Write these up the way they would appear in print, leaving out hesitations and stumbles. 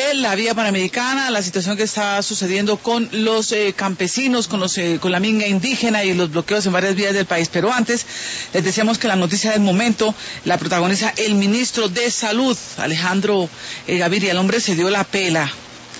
de la vía panamericana, la situación que está sucediendo con los campesinos, con la minga indígena y los bloqueos en varias vías del país. Pero antes, les decíamos que la noticia del momento la protagoniza el ministro de Salud, Alejandro Gaviria. El hombre se dio la pela.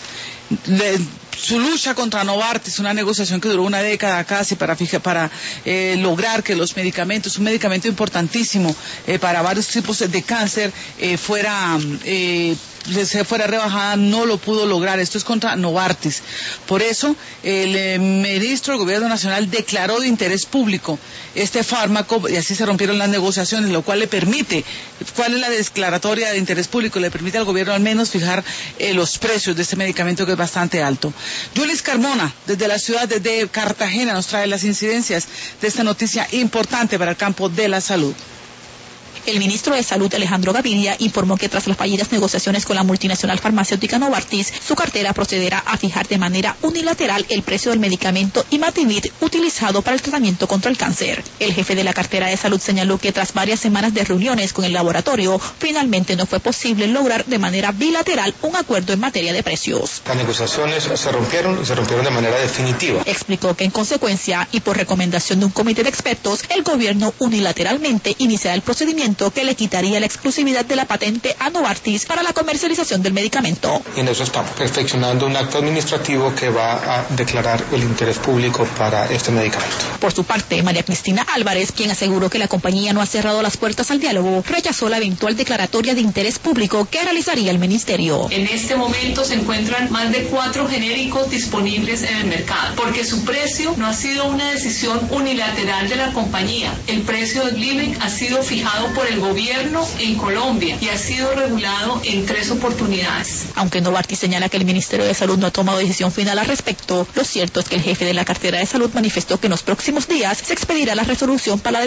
Su lucha contra Novartis, una negociación que duró una década casi para lograr que los medicamentos, un medicamento importantísimo para varios tipos de cáncer, fuera rebajada, no lo pudo lograr. Esto es contra Novartis. Por eso, el ministro del Gobierno Nacional declaró de interés público este fármaco y así se rompieron las negociaciones, lo cual le permite, ¿cuál es la declaratoria de interés público? Le permite al gobierno al menos fijar los precios de este medicamento que es bastante alto. Yulis Carmona, desde la ciudad de Cartagena, nos trae las incidencias de esta noticia importante para el campo de la salud. El ministro de Salud, Alejandro Gaviria, informó que tras las fallidas negociaciones con la multinacional farmacéutica Novartis, su cartera procederá a fijar de manera unilateral el precio del medicamento Imatinib utilizado para el tratamiento contra el cáncer. El jefe de la cartera de salud señaló que tras varias semanas de reuniones con el laboratorio, finalmente no fue posible lograr de manera bilateral un acuerdo en materia de precios. Las negociaciones se rompieron de manera definitiva. Explicó que en consecuencia y por recomendación de un comité de expertos, el gobierno unilateralmente iniciará el procedimiento que le quitaría la exclusividad de la patente a Novartis para la comercialización del medicamento. Y en eso estamos perfeccionando un acto administrativo que va a declarar el interés público para este medicamento. Por su parte, María Cristina Álvarez, quien aseguró que la compañía no ha cerrado las puertas al diálogo, rechazó la eventual declaratoria de interés público que realizaría el ministerio. En este momento se encuentran más de 4 genéricos disponibles en el mercado, porque su precio no ha sido una decisión unilateral de la compañía. El precio de Glivec ha sido fijado por el gobierno en Colombia y ha sido regulado en 3 oportunidades. Aunque Novartis señala que el Ministerio de Salud no ha tomado decisión final al respecto, lo cierto es que el jefe de la cartera de salud manifestó que en los próximos días se expedirá la resolución para la